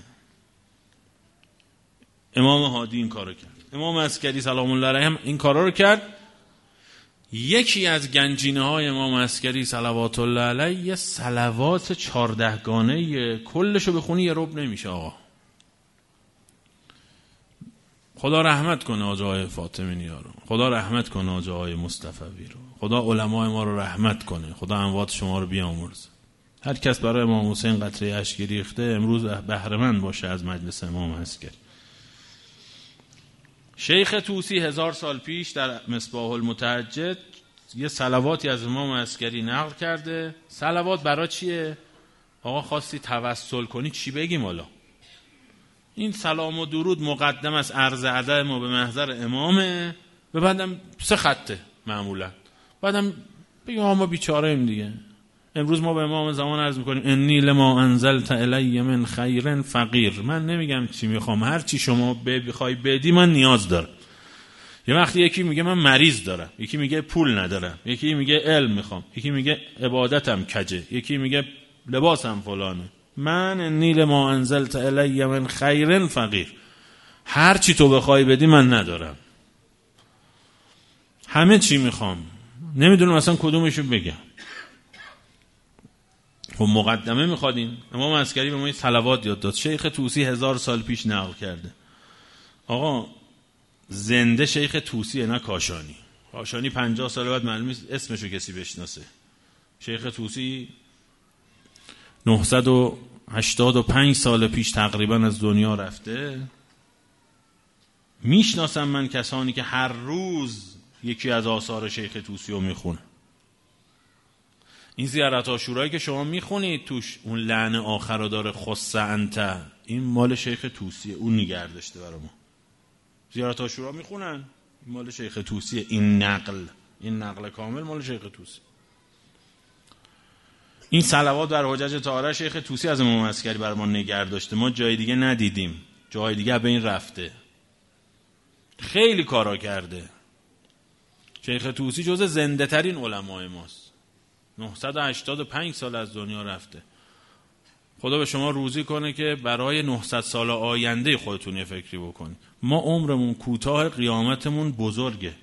امام هادی این کارو کرد. امام عسکری سلام الله علیه هم این کارا رو کرد. یکی از گنجینه های امام عسکری صلوات الله علیه یه صلوات 14 گانه، کلشو بخونی یه ربع نمیشه آقا. خدا رحمت کنه آقا های فاطمی نیا رو، خدا رحمت کنه آقا های مصطفی رو، خدا علمای ما رو رحمت کنه، خدا اموات شما رو بیامرزه. هر کس برای امام حسین قطره اشک ریخته امروز بهره مند باشه از مجلس امام عسکری. شیخ طوسی 1000 سال پیش در مصباح المتهجد یه صلواتی از امام عسکری نقل کرده. صلوات برای چیه؟ آقا خواستی توسل کنی چی بگیم حالا؟ این سلام و درود مقدم از عرض ادب ما به محضر امامه، و بعدم 3 خطه معمولا، بعدم بگیم ما بیچاره ایم دیگه. امروز ما به امام زمان عرض میکنیم انی لما انزلت الی من خیر فقیر. من نمیگم چی میخوام، هر چی شما بخوای بدی من نیاز دارم. یه وقتی یکی میگه من مریض دارم، یکی میگه پول ندارم، یکی میگه علم میخوام، یکی میگه عبادتم کجه، یکی میگه لباسم فلانه. من انی لما انزلت الی من خیر فقیر. هر چی تو بخوای بدی من ندارم، همه چی میخوام، نمیدونم اصلا کدومشو بگم. خب مقدمه میخوادین. امام عسکری به ما صلوات یاد داد. شیخ طوسی 1000 سال پیش نقل کرده. آقا زنده شیخ طوسیه، نه کاشانی. کاشانی 50 سال بعد معلومه اسمشو کسی بشناسه. شیخ طوسی 985 سال پیش تقریبا از دنیا رفته. میشناسم من کسانی که هر روز یکی از آثار شیخ طوسی رو میخونه. این زیارت عاشورایی که شما میخونید توش اون لعن آخر رو داره خص انت، این مال شیخ طوسیه، اون نگه داشته برای ما. زیارت عاشورا میخونن، مال شیخ طوسیه. این نقل کامل مال شیخ طوسی. این صلوات بر حجج طاهره شیخ طوسی از امام عسکری برای ما نگه داشته. ما جای دیگه ندیدیم، جای دیگه به این رفته. خیلی کارا کرده. شیخ طوسی جز زنده ترین علمای ماست. 985 سال از دنیا رفته. خدا به شما روزی کنه که برای 900 سال آینده خودتون یه فکری بکنید. ما عمرمون کوتاه، قیامتمون بزرگه.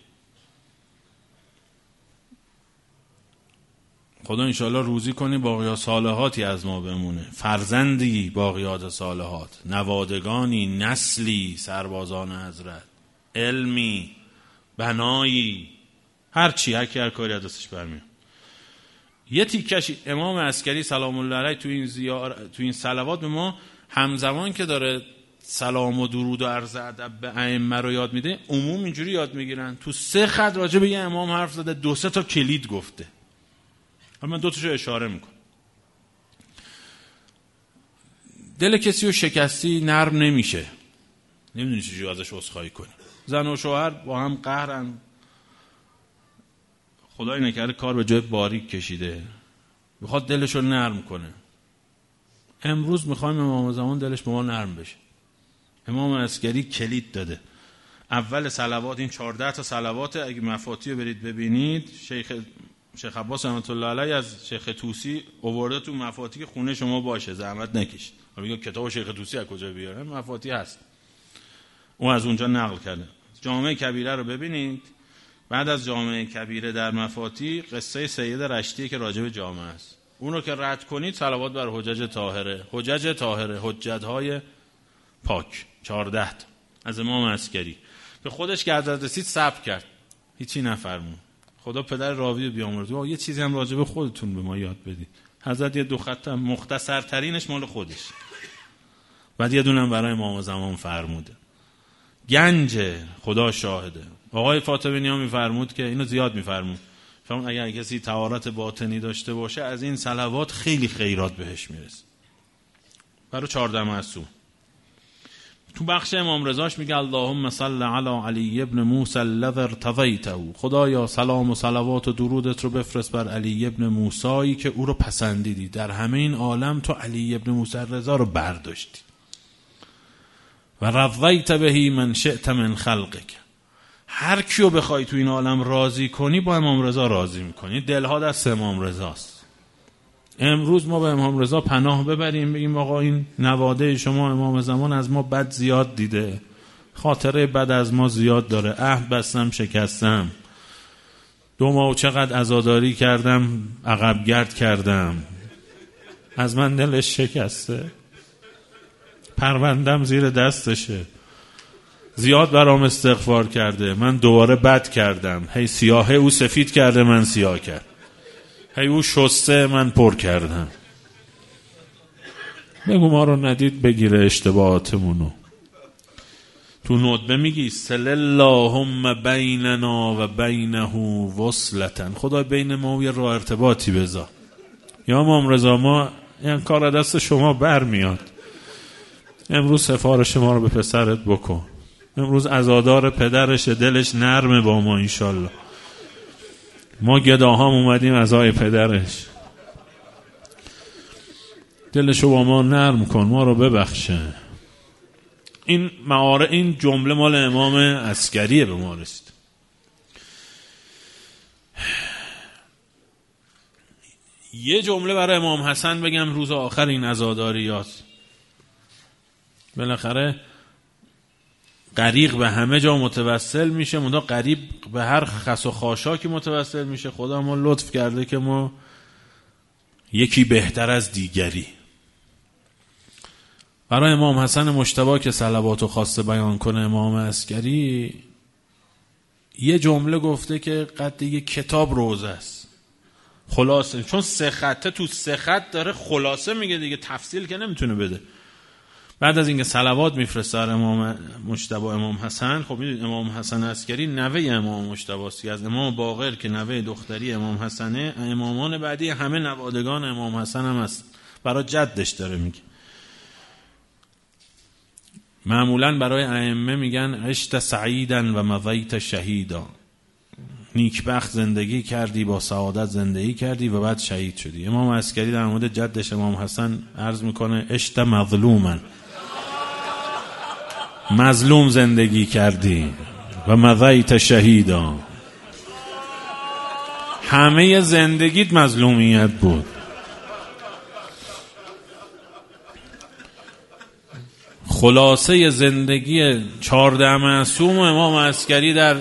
خدا انشاءالله روزی کنه باقیات صالحاتی از ما بمونه، فرزندی باقیات صالحات، نوادگانی، نسلی سربازان حضرت، علمی، بنایی، هر چی، هر کاری از دستش برمیاد. یه تیکش امام عسکری سلام الله علیه تو این صلوات به ما همزمان که داره سلام و درود و عرض ادب به ائمه رو یاد میده، عموم اینجوری یاد میگیرن. تو 3 خط راجع به یه امام حرف زده، 2-3 تا کلید گفته. من 2 تاشو اشاره میکنم. دل کسی رو شکستی نرم نمیشه، نمیدونی چجوری ازش عذرخواهی کنی. زن و شوهر با هم قهرن، خدای نکرده کار به جای باریک کشیده، میخواد دلش رو نرم کنه. امروز میخوایم امام زمان دلش به ما نرم بشه. امام عسکری کلید داده. اول صلوات این 14 تا صلوات، اگه مفاتی رو برید ببینید، شیخ عباس رحمت الله علیه از شیخ طوسی آورده تو مفاتی که خونه شما باشه، زحمت نکشید. میگه کتاب شیخ طوسی از کجا بیارن؟ مفاتی هست، اون از اونجا نقل کرده. جامعه کبیره رو ببینید. بعد از جامعه کبیره در مفاتی قصه سید رشتی که راجع به جامعه است، اون رو که رد کنید صلوات بر حجج طاهره. حجج طاهره، حجت‌های پاک 14 تا از امام عسکری. به خودش که حضرت رسید صبر کرد، هیچی نفرمون. خدا پدر راوی رو بیامرزه، یه چیزی هم راجع به خودتون به ما یاد بدید. حضرت یه 2 خط مختصر ترینش مال خودش، بعد یه دونم برای امام زمان فرموده. گنج خدا شاهده. آقای فاطمی نیا میفرمود که اینو زیاد میفرمود، فرمود اگر کسی طهارت باطنی داشته باشه از این صلوات خیلی خیرات بهش میرسه. برای 14 معصوم. تو بخش امام رضاش میگه اللهم صل علی علی ابن موسی الذی ارتضیته، خدایا سلام و صلوات و درودت رو بفرست بر علی ابن موسی که او رو پسندیدی. در همه این عالم تو علی ابن موسی رضا رو برداشتی. و رضیت بهی من شئت من خلقک، هر کیو بخوای تو این عالم راضی کنی با امام رضا راضی میکنی. دلها دست امام رضاست. امروز ما به امام رضا پناه ببریم، بگیم آقا این نواده شما امام زمان از ما بد زیاد دیده، خاطره بد از ما زیاد داره، عهد بستم شکستم، 2 ماه چقدر عزاداری کردم عقب گرد کردم، از من دلش شکسته، پروندم زیر دستشه، زیاد برام استغفار کرده، من دوباره بد کردم، هی سیاهه او سفید کرده من سیاه کرد، هی او شسته من پر کردم. بگو ما رو ندید بگیره اشتباهاتمونو. تو ندبه میگی سل اللهم بیننا و بینه وصلتن، خدا بین ما و یه راه ارتباطی بذار. یا امام رضا ما این کار دست شما بر میاد، امروز سفارش ما رو به پسرت بکن، امروز عزادار پدرش دلش نرمه با ما انشالله، ما گداهام اومدیم عزای پدرش، دلشو با ما نرم کن، ما رو ببخشه. این جمله مال امام عسکریه به ما رسید. یه جمله برای امام حسن بگم روز آخر این عزاداریات. بالاخره غریق به همه جا متوسل میشه، منتها غریب به هر خس و خاشاکی متوسل میشه. خدا ما لطف کرده که ما یکی بهتر از دیگری. برای امام حسن مجتبی که صلوات و خواسته بیان کنه امام عسکری یه جمله گفته که قد یه کتاب روزه است، خلاصه، چون 3 خطه تو 3 خط داره خلاصه میگه دیگه، تفصیل که نمیتونه بده. بعد از اینکه صلوات میفرسته بر امام مجتبی امام حسن، خب میدونید امام حسن عسکری نوه امام مجتبی است، از امام باقر که نوه دختری امام حسنه، امامان بعدی همه نوادگان امام حسن هم هست، برای جدش داره میگه. معمولا برای ائمه میگن عشت سعیدن و مضیت شهیدا، نیکبخت زندگی کردی، با سعادت زندگی کردی و بعد شهید شدی. امام عسکری در مورد جدش امام حسن عرض میکنه عشت مظلومن، مظلوم زندگی کردی و مضیت شهیدا، همه زندگیت مظلومیت بود. خلاصه زندگی 14 معصوم امام عسکری در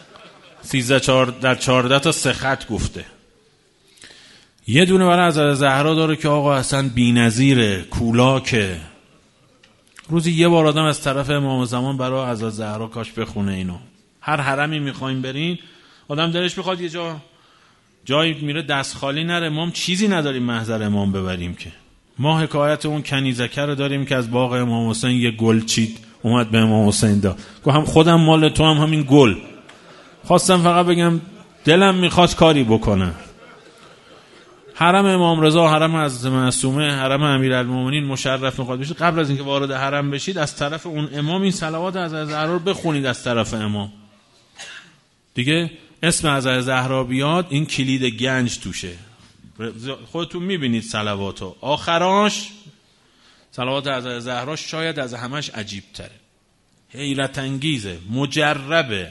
14 تا 3 خط گفته. یه دونه برای حضرت زهرا داره که آقا اصلا بی‌نظیره، کولاکه. روزی یه بار آدم از طرف امام زمان برای حضرت زهرا کاش بخونه اینو. هر حرمی میخوایم برین آدم دلش میخواد یه جایی میره دست خالی نره. ما هم چیزی نداریم محضر امام ببریم که. ما حکایت اون کنیزکه رو داریم که از باغ امام حسین یه گل چید اومد به امام حسین داد، گفتم خودم مال تو هم همین گل. خواستم فقط بگم دلم میخواد کاری بکنم. حرم امام رضا، حرم حضرت معصومه، حرم امیرالمومنین مشرف میخواد بشید، قبل از اینکه وارد حرم بشید از طرف اون امام این صلوات حضرت زهرا رو بخونید از طرف امام. دیگه اسم حضرت زهرا بیاد این کلید گنج توشه. خودتون میبینید صلواتو، آخراش صلوات حضرت زهرا شاید از همش عجیب تره، حیرت انگیزه، مجربه.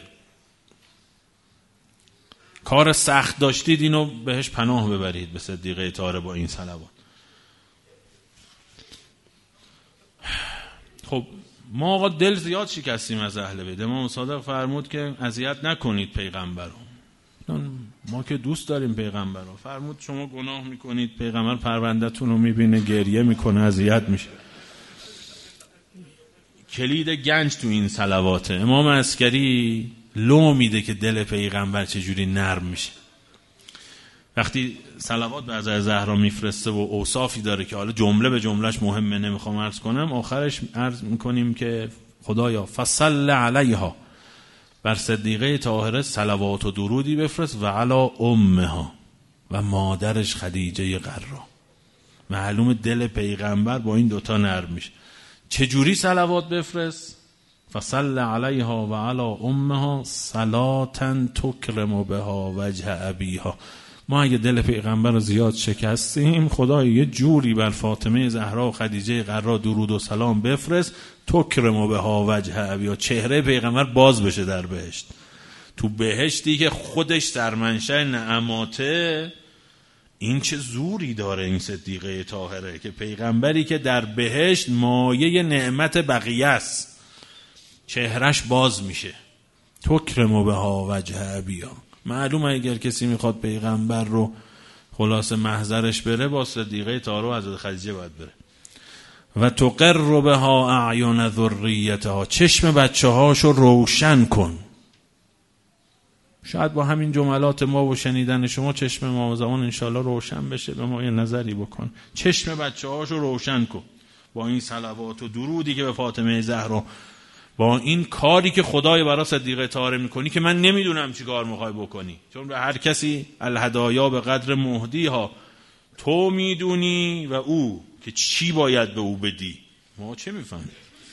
کار سخت داشتید اینو بهش پناه ببرید به صدیقه طاهره با این صلوات. خب ما آقا دل زیاد شکستیم از اهل بیت. امام صادق فرمود که اذیت نکنید پیغمبر رو، ما که دوست داریم پیغمبر رو. فرمود شما گناه میکنید، پیغمبر پرونده‌تون رو میبینه گریه میکنه اذیت میشه. کلید گنج تو این صلواته. امام عسکری لو میده که دل پیغمبر چجوری نرم میشه. وقتی صلوات بر حضرت زهرا میفرسته و اوصافی داره که حالا جمله به جملهش مهمه نمیخوام عرض کنم، آخرش عرض میکنیم که خدایا فصل علیها، بر صدیقه طاهره صلوات و درودی بفرست و علی امها، و مادرش خدیجه قرا. معلوم دل پیغمبر با این دوتا نرم میشه. چجوری صلوات بفرست؟ فصل علیها و علی امها صلاة تکرم بها وجه ابیها. ما اگه دل پیغمبر رو زیاد شکستیم، خدای یه جوری بر فاطمه زهرا و خدیجه قرا درود و سلام بفرست تکرم بها وجه ابیها، چهره پیغمبر باز بشه در بهشت. تو بهشتی که خودش سرمنشأ نعماته، این چه زوری داره این صدیقه طاهره که پیغمبری که در بهشت مایه نعمت بقیه است چهرش باز میشه. تکرم بها وجه ابیها. معلومه اگر کسی میخواد پیغمبر رو خلاصه محضرش بره، با صدیقه طاهره و حضرت خدیجه باید بره. و تقر بها اعین ذریتها، چشم بچه هاشو روشن کن. شاید با همین جملات ما و شنیدن شما چشم ما زمان انشالله روشن بشه، به ما یه نظری بکن. چشم بچه هاشو روشن کن با این صلوات و درودی که به فاطمه زهرا، با این کاری که خدای برای صدیقه طاهره میکنی که من نمیدونم چی کار میخوای بکنی، چون به هر کسی الهدایا به قدر مهدیها، تو میدونی و او که چی باید به او بدی، ما چه میفهمیم.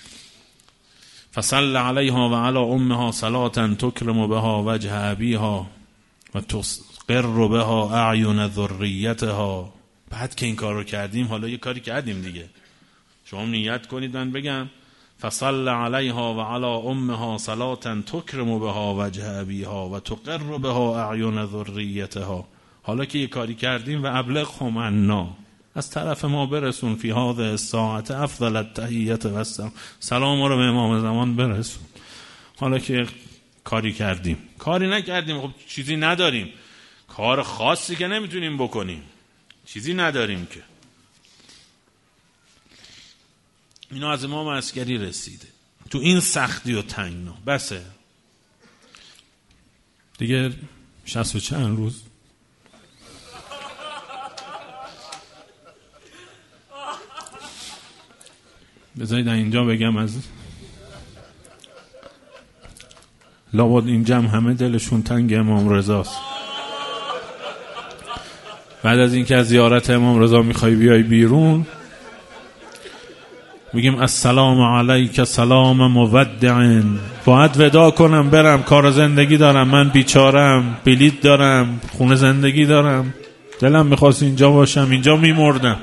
فصل علیها و علی امها صلاة تکرم بها وجه ابیها و تقر بها اعین ذریتها. بعد که این کار رو کردیم، حالا یه کاری کردیم دیگه، شما نیت کنید من بگم فصل علیها و علی امها صلاة تکرم بها وجه ابیها و تقر بها اعین ذریتها. حالا که یه کاری کردیم و ابلغهم عنا، از طرف ما برسون فی هذه الساعه افضل التحیت و السلام، سلام رو به امام زمان برسون. حالا که کاری کردیم، کاری نکردیم، خب چیزی نداریم، کار خاصی که نمیتونیم بکنیم، چیزی نداریم که. اینا از امام عسکری رسیده تو این سختی و تنگنا. بسه دیگه 60 و چند روز بذارید اینجا بگم، از لابد این جمع همه دلشون تنگ امام رضاست. بعد از اینکه از زیارت امام رضا میخوای بیای بیرون، میگیم السلام علیک سلام مودع، باید ودا کنم برم، کار زندگی دارم، من بیچارم، بلیط دارم، خونه زندگی دارم، دلم میخواست اینجا باشم، اینجا میمردم.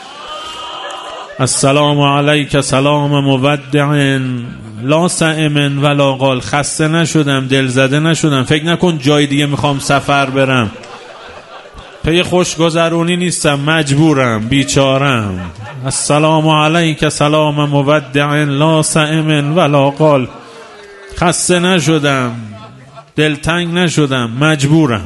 السلام علیک سلام مودع لا سائم ولا قال، خسته نشدم، دل زده نشدم، فکر نکن جای دیگه میخوام سفر برم، پی خوشگذرونی نیستم، مجبورم، بیچارم. السلام علیک سلام مودع لا سائم ولا قال، خسته نشدم، دلتنگ نشدم، مجبورم.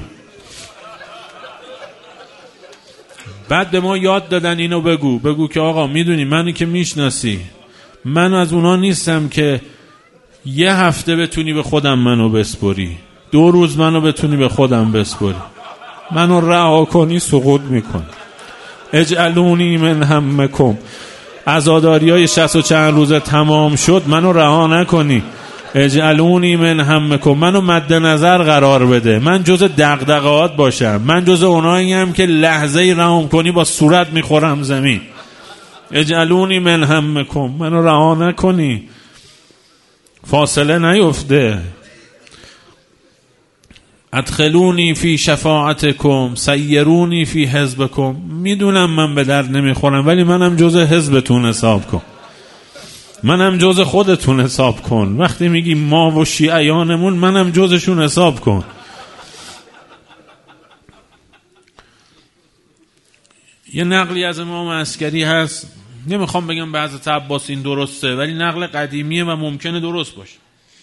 بعد به ما یاد دادن اینو بگو که آقا میدونی منی که میشناسی، من از اونا نیستم که یه هفته بتونی به خودم منو بسپری، 2 روز منو بتونی به خودم بسپری، منو رها کنی سقوط میکن. اجعلونی من همکم، عزاداریای 60 و چند روزه تمام شد، منو رها نکنی. اجعلونی من همکم، منو مد نظر قرار بده، من جز دغدغه‌هات باشم، من جز اوناییم که لحظه‌ای رحم کنی با صورت میخورم زمین. اجعلونی من همکم، منو رها نکنی، فاصله نیفته. ادخلونی فی شفاعتکم سیرونی فی حزبکم، میدونم من به درد نمیخورم، ولی منم جز حزبتون حساب کن، منم جز خودتون حساب کن. وقتی میگی ما و شیعیانمون، منم جزشون حساب کن. یه نقلی از امام عسکری هست، نمیخوام بگم به حضرت عباس این درسته، ولی نقل قدیمیه و ممکنه درست باشه.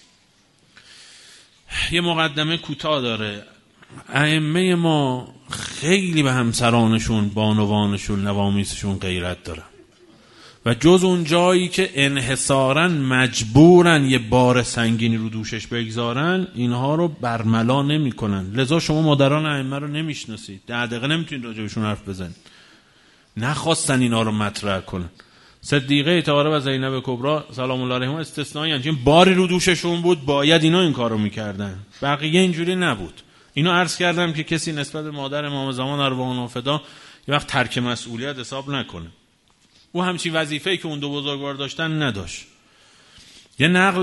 یه مقدمه کوتاه داره. ائمه ما خیلی به همسرانشون، بانوانشون، نوامیسشون غیرت دارن و جز اون جایی که انحصاراً مجبورن یه بار سنگینی رو دوشش بگذارن، اینها رو برملا نمی کنن. لذا شما مادران ائمه رو نمیشناسید، 10 دقیقه نمیتونید راجبشون حرف بزنید. نخواستن اینا رو مطرح کنن. صدیقه طاهره و زینب کبرا سلام الله علیهما استثنایی هستند، چون باری رو دوششون بود باید اینا این کارو میکردن، بقیه اینجوری نبود. اینو عرض کردم که کسی نسبت به مادر امام زمان ارواح فدا یه وقت ترک مسئولیت حساب نکنه. او همچین وظیفه‌ای که اون دو بزرگوار داشتن نداشت. یه نقل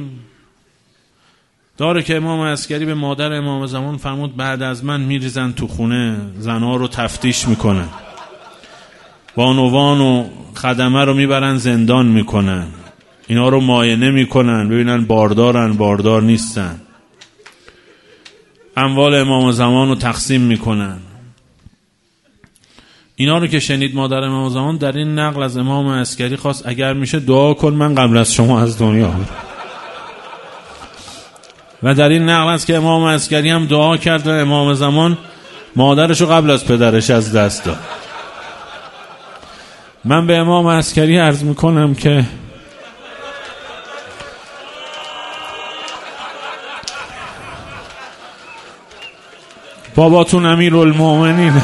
داره که امام عسکری به مادر امام زمان فرمود بعد از من میریزن تو خونه، زنها رو تفتیش میکنن، بانوان و خدمه رو میبرن زندان میکنن، اینا رو معاینه میکنن ببینن باردار نیستن، اموال امام زمان رو تقسیم میکنن. اینا رو که شنید مادر امام زمان در این نقل از امام عسکری خواست اگر میشه دعا کن من قبل از شما از دنیا برم. و در این نقل است که امام عسکری هم دعا کرد و امام زمان مادرش رو قبل از پدرش از دست داد. من به امام عسکری عرض میکنم که باباتون امیرالمومنین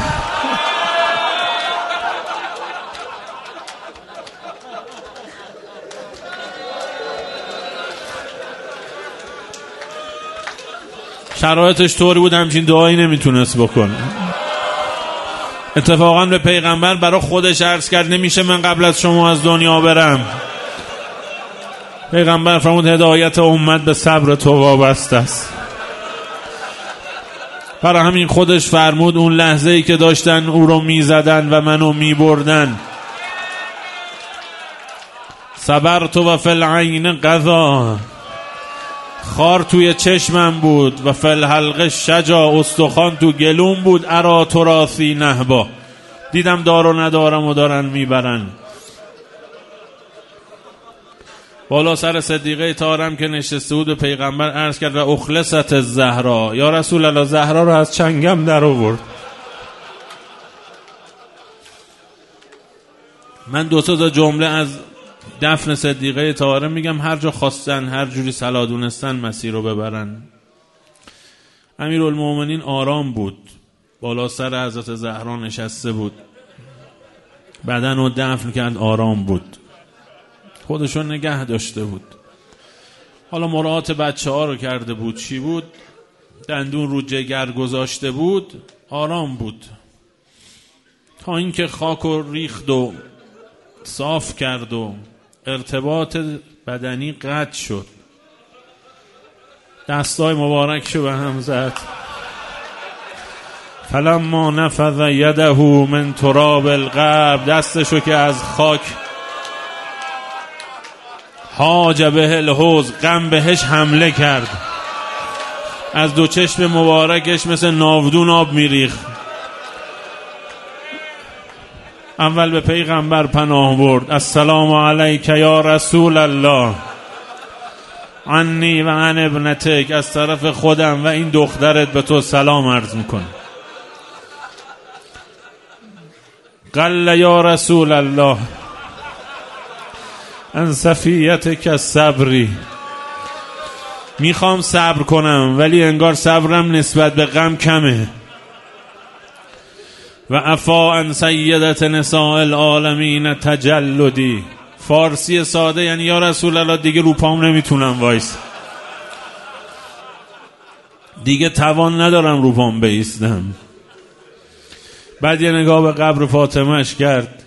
شرایطش طوری بود همچین دعایی نمیتونست بکنه. اتفاقا به پیغمبر برای خودش عرض کرد نمیشه من قبل از شما از دنیا برم. پیغمبر فرمود هدایت امت به صبر تو وابسته است. برای همین خودش فرمود اون لحظه‌ای که داشتن او رو میزدن و منو میبردن، صبرت و فی العین قضا، خار توی چشمم بود و فی الحلقه شجا، استخوان تو گلوم بود، ارا تراثی نهبا، دیدم دار و ندارم و دارن میبرن. بالا سر صدیقه طاهرم که نشسته بود به پیغمبر عرض کرد و اخلصت الزهرا، یا رسول الله زهرا رو از چنگم در آورد. من 2 تا جمله از دفن صدیقه طاهره میگم، هر جا خواستن هر جوری صلاح دونستن مسیر رو ببرن. امیرالمومنین آرام بود، بالا سر حضرت زهرا نشسته بود، بدن رو دفن کرد، آرام بود، خودشون نگه داشته بود. حالا مراعات بچه ها رو کرده بود، چی بود؟ دندون رو جگر گذاشته بود، آرام بود تا اینکه خاک و ریخت و صاف کرد و ارتباط بدنی قطع شد، دستای مبارکشو به هم زد. فلما نفذ یده من تراب القبر، دستشو که از خاک حاج به الحوض، غم بهش حمله کرد، از 2 چشم مبارکش مثل ناودون آب میریخت. اول به پیغمبر پناه برد، السلام علیک یا رسول الله، عنی و عن ابنتک، از طرف خودم و این دخترت به تو سلام عرض میکنم. قل یا رسول الله ان صفیتک صبری، میخوام صبر کنم ولی انگار صبرم نسبت به غم کمه. و عفا عن سیدت نساء العالمین تجلدی، فارسی ساده یعنی یا رسول الله دیگه رو پام نمیتونم وایس، دیگه توان ندارم رو پام بایستم. بعد یه نگاه به قبر فاطمهش کرد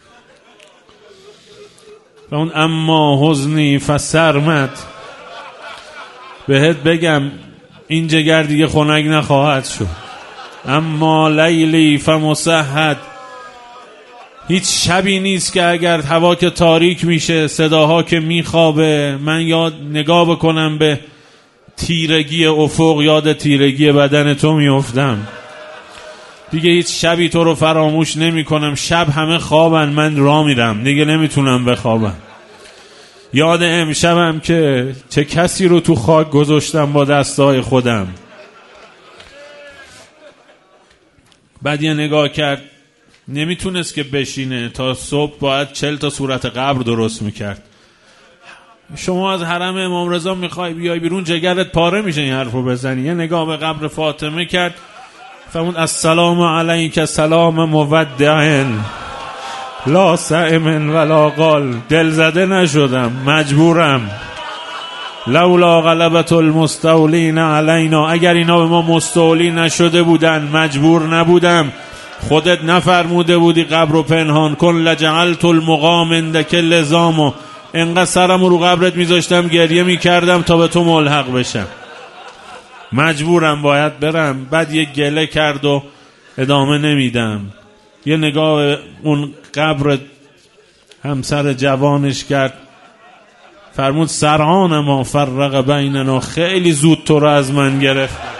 و اون اما حزنی فسرمت، بهت بگم این جگر دیگه خنک نخواهد شد. اما لیلی فمسحد، هیچ شبی نیست که اگر هوا که تاریک میشه، صداها که میخوابه، من یاد نگاه بکنم به تیرگی افق، یاد تیرگی بدن تو میافتم. دیگه هیچ شبی تو رو فراموش نمی کنم. شب همه خوابن، من راه میرم، دیگه نمیتونم بخوابم. یاد امشبم که چه کسی رو تو خاک گذاشتم با دستای خودم. بعد یه نگاه کرد نمیتونست که بشینه تا صبح، باید 40 تا صورت قبر درست میکرد. شما از حرم امام رضا میخوای بیای بیرون جگرت پاره میشه این حرفو بزنی. یه نگاه به قبر فاطمه کرد، فرمود السلام علیک سلام مودع لا سائم ولا قال. دل زده نشدم، مجبورم. لولا غلبت المستولین علینا، اگر اینا به ما مستولی نشده بودن مجبور نبودم. خودت نفرموده بودی قبر رو پنهان کن، لجعلت المقام عندک لزامو، انقدر سرم رو قبرت میذاشتم گریه میکردم تا به تو ملحق بشم. مجبورم، باید برم. بعد یه گله کرد و ادامه نمیدم. یه نگاه به اون قبر همسر جوانش کرد، فرمود سرعان ما فرق بیننا، خیلی زود تو رو از من گرفت.